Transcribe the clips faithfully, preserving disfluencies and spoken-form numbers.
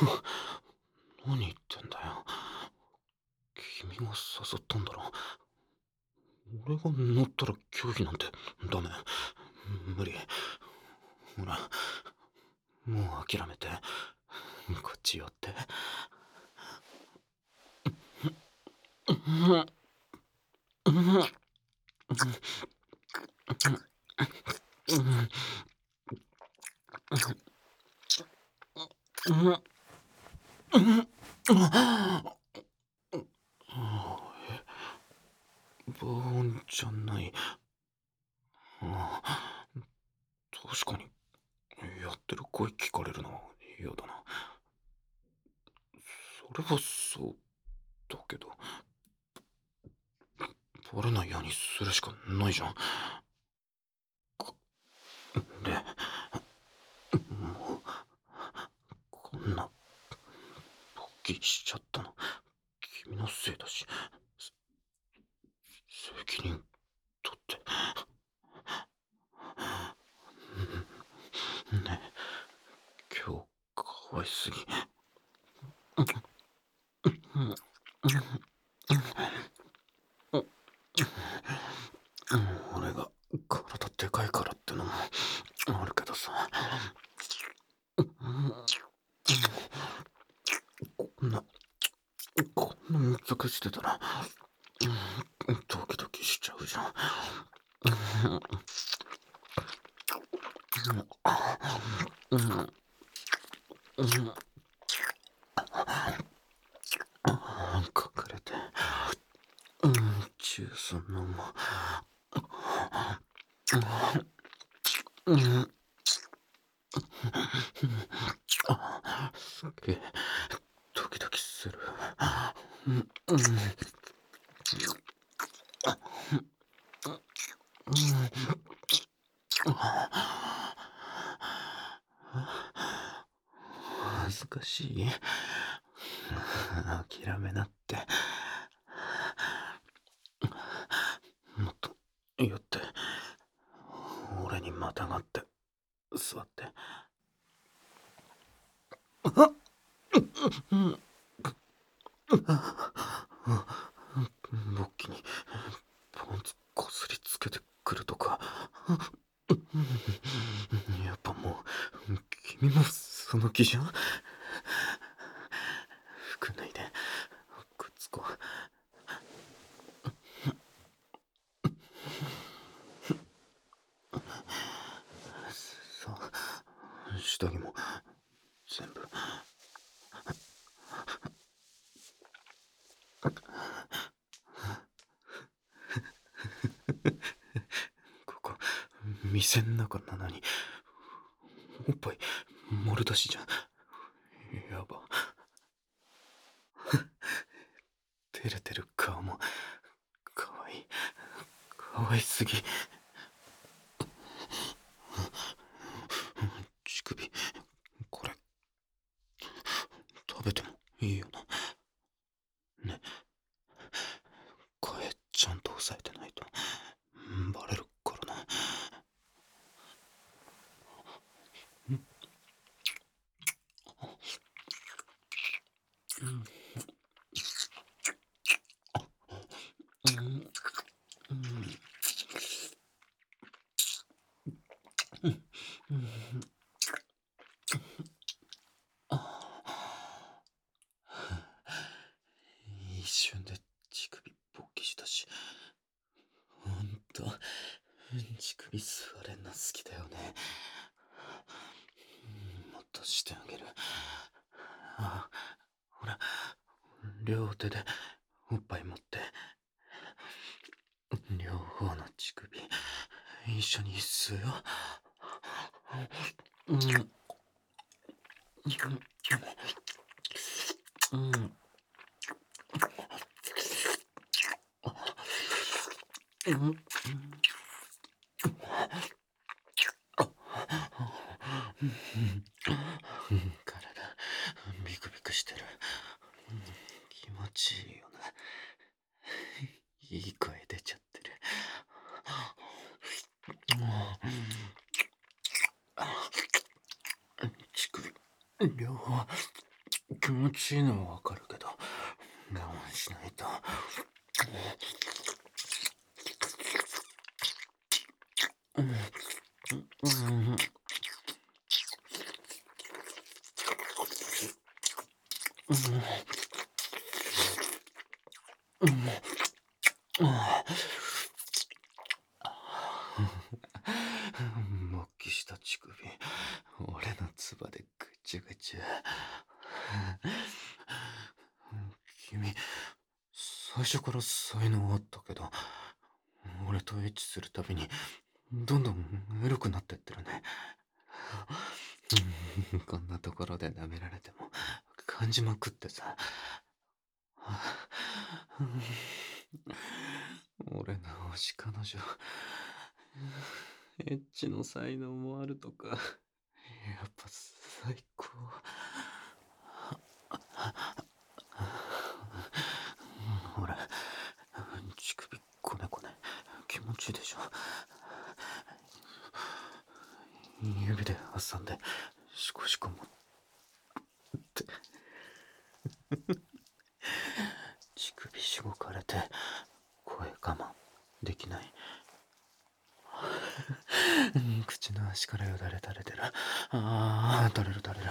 何言ってんだよ。君が誘ったんだろ。俺が乗ったら拒否なんてダメ。無理。ほら、もう諦めて。こっち寄って。防音じゃない。ああ、確かに、やってる声聞かれるのは嫌だな。それはそうだけど、バレないようにするしかないじゃん。で、もう、こんな、勃起しちゃったの、君のせいだし、責任取って。ねえ、今日、かわいすぎ。俺が体でかいからってのもあるけどさ。こんな、こんな密着してたら、ドキドキしちゃうじゃん。隠れて、ジュース飲む。すげえドキドキする。恥ずかしい。諦めなって。もっと寄って、俺にまたがって座って。勃起にパンツこすりつけてくるとか。やっぱもう君もその気じゃん。服脱いでくっつこう。さあ、下着も全部。ここ店ん中なのにおっぱい丸出しじゃん。やば。照れてる顔もかわいい。かわいすぎ。乳首、これ食べてもいいよな。ね、声ちゃんと抑えてないとバレるからな。一瞬で乳首勃起したし、ほんと乳首吸われんの好きだよね。もっとしてあげる。あ、ほら、両手でおっぱい持って、両方の乳首一緒に吸うよ。うん。うん。うん。体ビクビクしてる。気持ちいいよな。いい声出ちゃってる。乳首両方気持ちいいのはわかるけど、我慢しないと。うん、うん、うん、うん、うん、勃起した乳首、俺の唾でぐちゅぐちゅ。君、最初から才能あったけど、俺とエッチするたびに、どんどんエロくなってってるね。こんなところで舐められても、感じまくってさ。俺の推し彼女、エッチの才能もあるとか、やっぱ最高。ほら、乳首こねこね、気持ちいいでしょ。指で挟んで、シコシコもって。乳首しごかれて、声我慢できない。口の端からよだれ垂れてる。ああ、垂れる垂れる。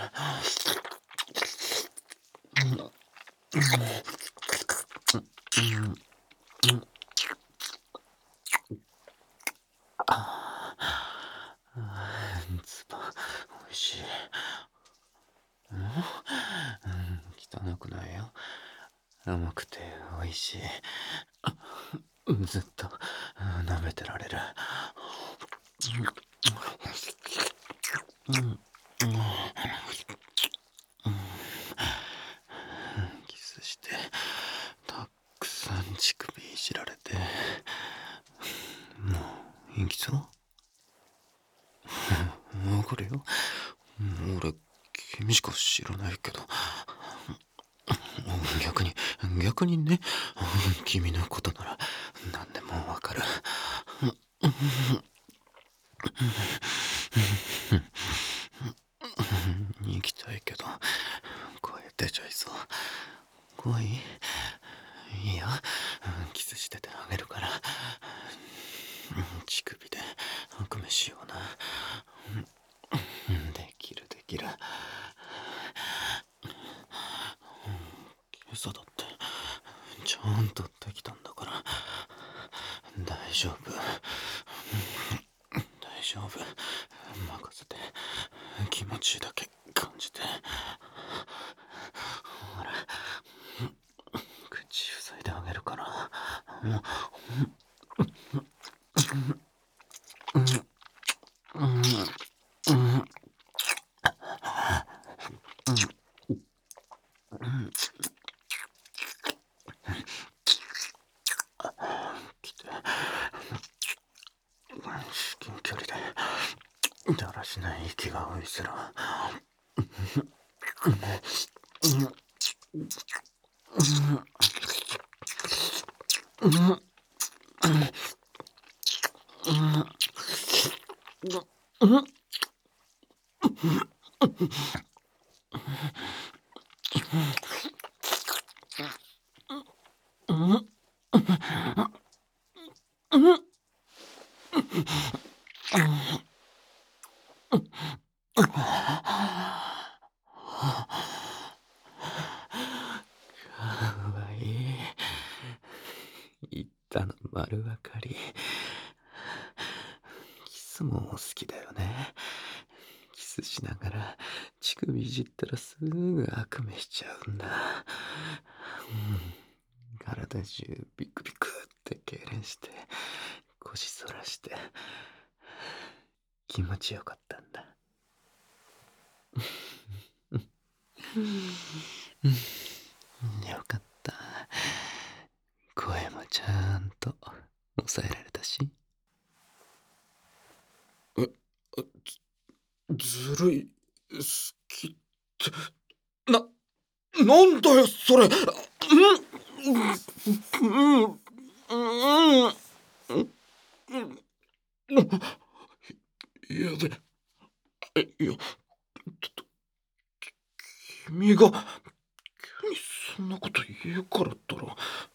つば、おいしい。うん、汚くないよ。甘くておいしい。ずっと舐めてられる。うん、うん、キスしてたくさん乳首いじられて、もういきそう。わかるよ。俺君しか知らないけど、逆に逆にね、君のことなら何でもわかる。行きたいけど声出ちゃいそう。怖い？いいよ、キスしててあげるから。乳首で悪夢しような。できるできる。今朝だってちゃんとできたんだから、大丈夫、大丈夫、任せて。気持ちだけ感じて。ほら、口塞いであげるから。来て、至近距離でだらしない息が多いすら。かわいい。言ったの丸分かり。キスも好きだよね。キスしながら乳首いじったらすぐ悪夢しちゃうんだ。うん、体中ビクビクって痙攣して腰反らして気持ちよかったんだ。よかった。声もちゃんと抑えられたし。え、ず、ずるい、好きって、な、なんだよ、それ。うん、うん、うん、うん、やべ。え、いや、君が言うからったら、好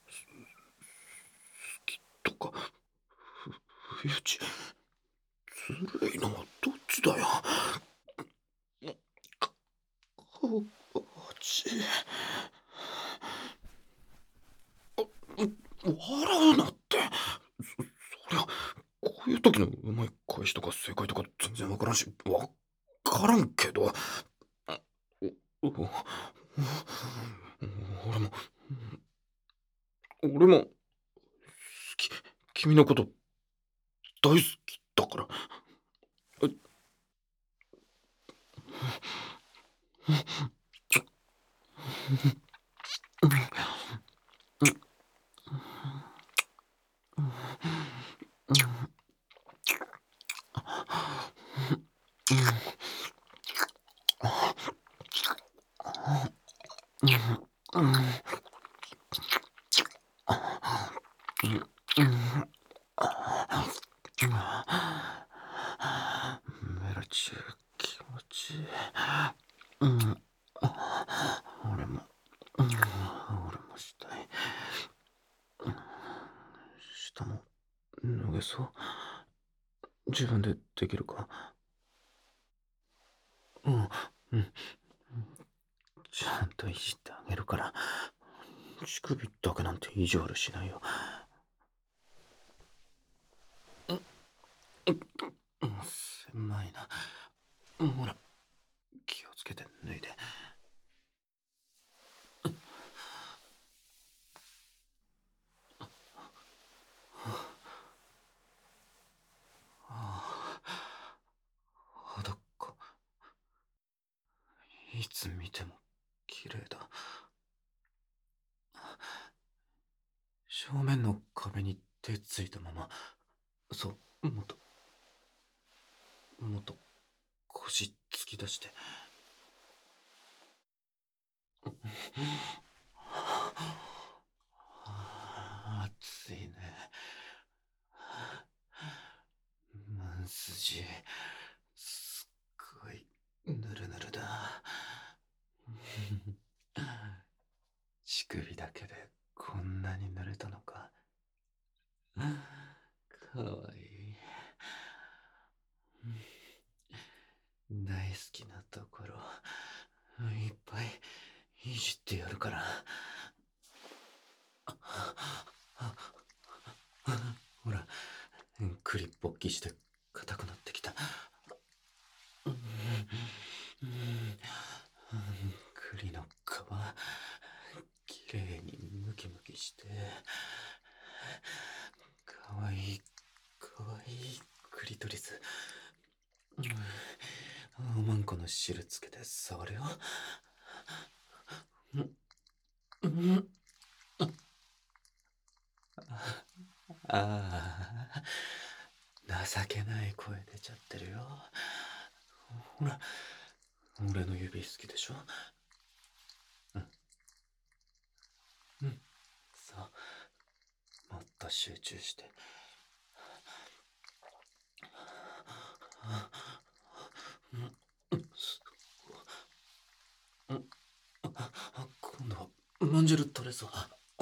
きとか、ふ不意打ち、ずるいのはどっちだよ。おおち、笑うなって。そそりゃ、こういう時のうまい返しとか正解とか全然わからんし、わからんけど、おお俺も、俺も好き、君のこと大好きだから。メロチュ気持ちいい。うん、俺も、うん、俺もしたい。下も脱げそう。自分でできるか？うん、うん。ちゃんといじってあげるから。乳首だけなんて意地悪しないよ。狭いな。ほら、気をつけて脱いで。裸。いつ見ても綺麗だ。正面の壁に手ついたまま、そう、もっと、もっと腰突き出して。暑いね。マンスジ、すっごいぬるぬるだ。乳首だけでこんなに濡れたのか。かわいい。大好きなところいっぱいいじってやるから。ほら、クリッポッキして硬くなってきた。栗の皮きれいにムキムキして、かわいいかわいいクリトリス。おまんこの汁つけて触るよ。ああ、情けない声出ちゃってるよ。ほら、俺の指好きでしょ？うん。うん。そう。もっと集中して。今度はまんじる取れそう。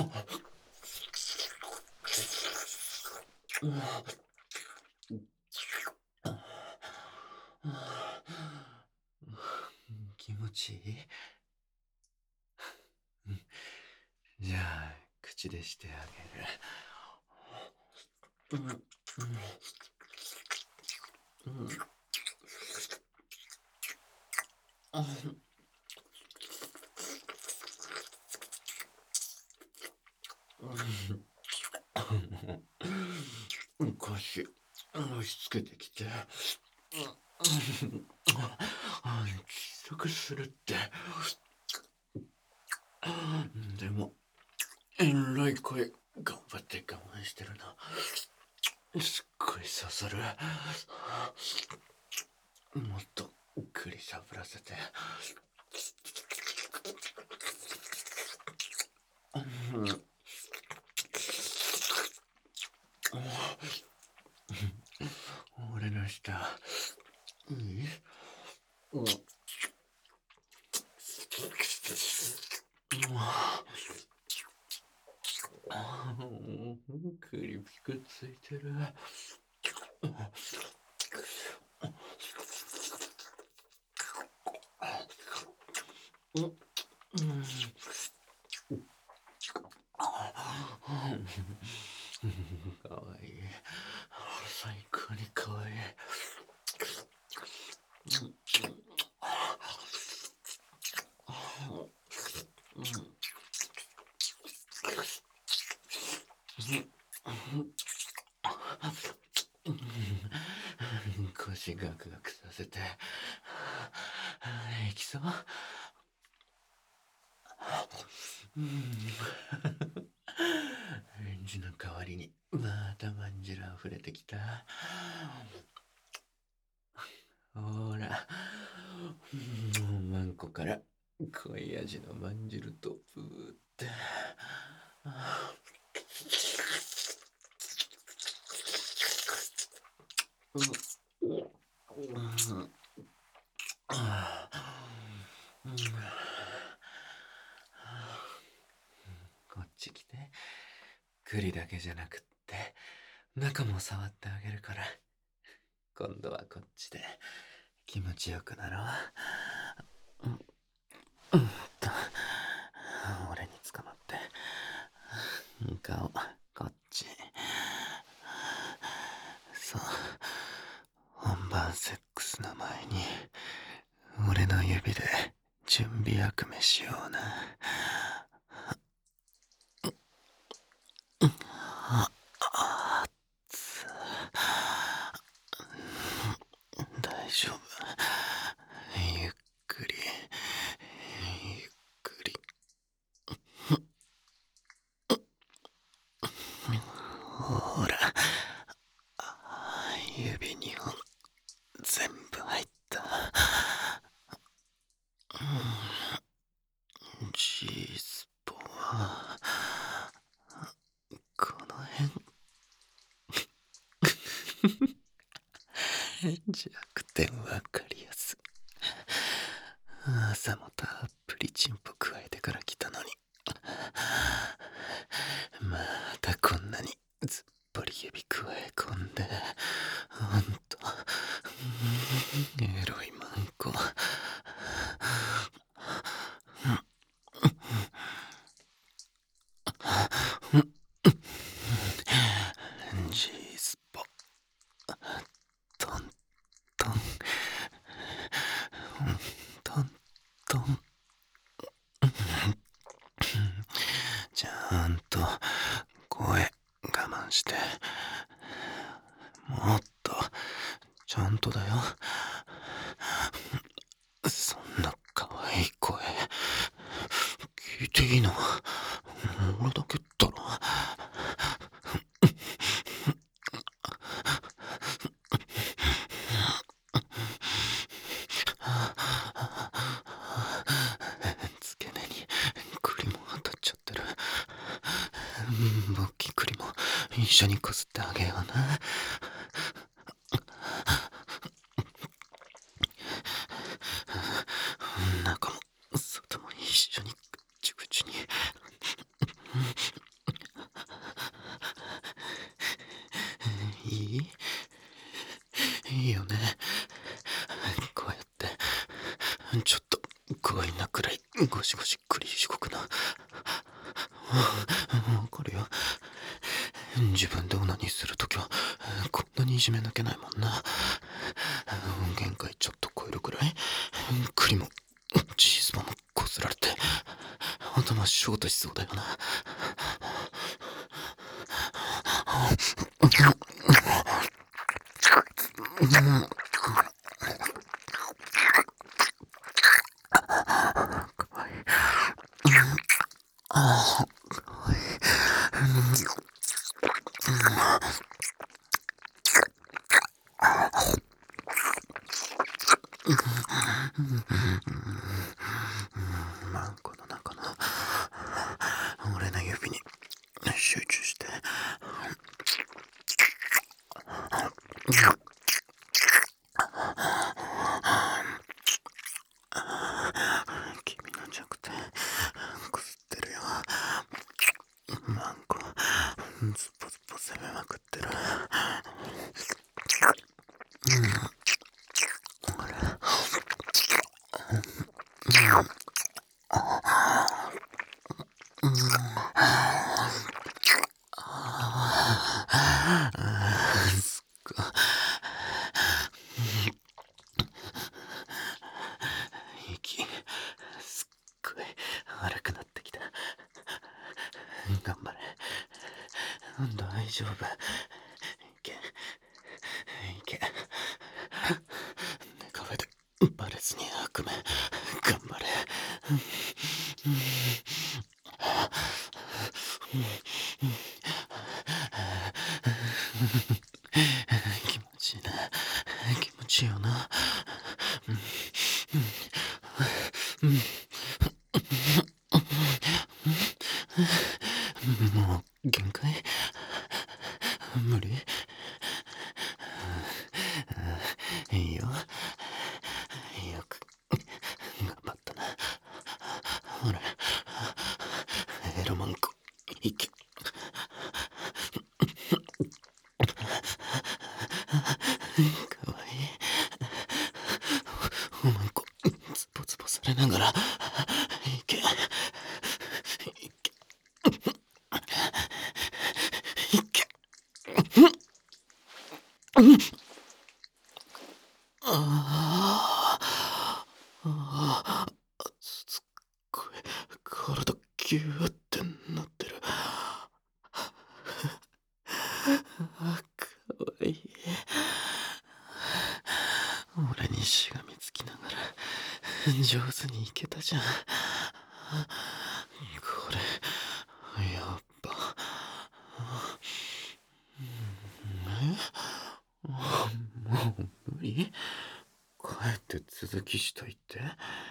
気持ちいい？じゃあ口でしてあげる。腰押し付けてきて。きつくするって。でもえらい声頑張って我慢してるな。すっごい刺さる。もっとくりしゃぶらせて。俺の舌いい？ 栗ピクついてる。うん、うん、かわいい。最高にかわいい。腰ガクガクさせていきそう。レンジの代わりにまたまんじゅう溢れてきた。ほら、マンコから濃い味のまんじゅうとブーって。こっち来て。栗だけじゃなくって中も触ってあげるから。今度はこっちで気持ちよくなろう。うん、うんと俺に捕まって顔こっち。そう、本番セックスの前に俺の指で準備役目しような。大丈夫、ゆっくりゆっくり。ほら、指にほん全部入った。G スポはこの辺弱点わかりやす。朝もたっぷりチンポ加えてから来たのに、またこんなにずっぽり指加え込んで、ほんとエロいマンコ。G スポトントントントン。ちゃんと声我慢して。もっとちゃんとだよ。そんな可愛い声聞いていいの俺だけだろ。付け根に栗も当たっちゃってる。ボッキ栗も一緒にこすってあげような。中も外も一緒にぐちゅぐちゅに。いいいいよね。こうやってちょっと怖いなくらいゴシゴシ栗しごくの。わかるよ。自分でオナニーするときはこんなにいじめなきゃないもんな。限界ちょっと超えるくらい栗もチーズもこすられて頭ショートしそうだよな。マンコの中の俺の指に集中して。君の弱点こすってるよ。マンコズポズポ丈夫。いけ、いけ。寝壁でバレずに悪夢、頑張れ。気持ちいいな。気持ちいいよな。もう限界？無理？いいよ。よく頑張ったな。ほら、エロマンコ、いけ。かわいい。おまんこ、ズボズボされながら、いけ。いけ。いけ。ああ、ああ、すっごい、体ギューってなってる。ああ、かわいい。俺にしがみつきながら、上手にいけたじゃん。これ、やっぱ。え？もう無理？帰って続きしたいって？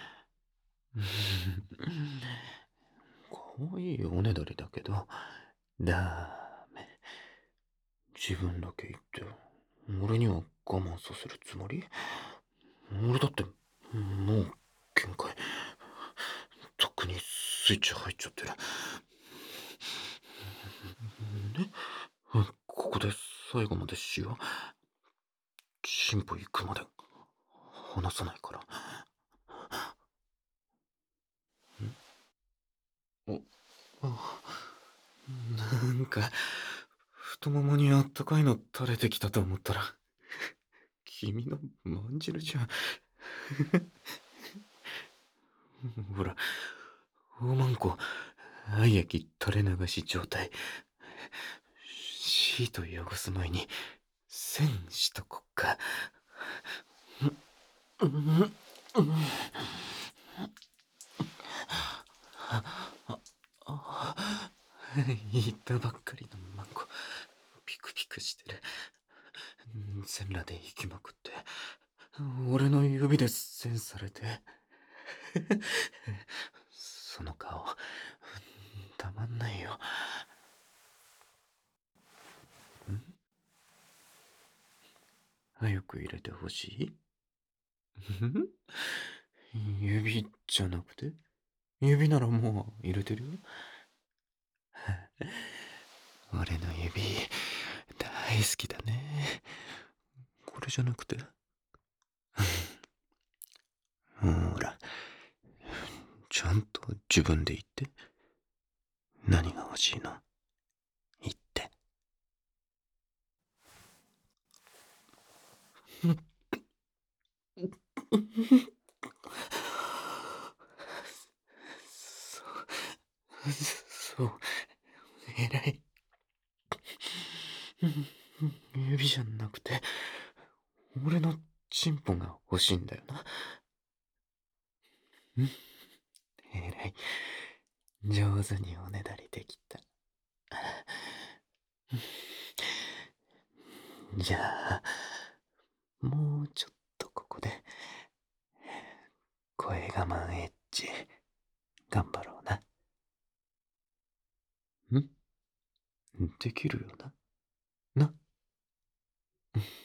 かわいいおねだりだけど、ダメ。自分だけ言って、俺には我慢させるつもり？俺だって、もう限界。とっくにスイッチ入っちゃってる。ね？ここで最後までしよう。進歩行くまで離さないから。お、あ、なんか太ももにあったかいの垂れてきたと思ったら君のまんじるじゃん。ほら、大まんこ愛液垂れ流し状態。シート汚す前に栓しとこっか。うん、うん、言ったばっかりのマンコピクピクしてる。全裸で行きまくって俺の指で栓されてその顔たまんないよ。ん？早く入れてほしい？指じゃなくて？指ならもう入れてるよ。俺の指大好きだね。これじゃなくて？ほら、ちゃんと自分で言って。何が欲しいの？言って。そう、そう、偉い。指じゃなくて、俺のチンポが欲しいんだよな。ん？偉い。上手におねだりできた。じゃあ、もうちょっとここで、声我慢エッチ、頑張ろうな。ん？できるよな。な。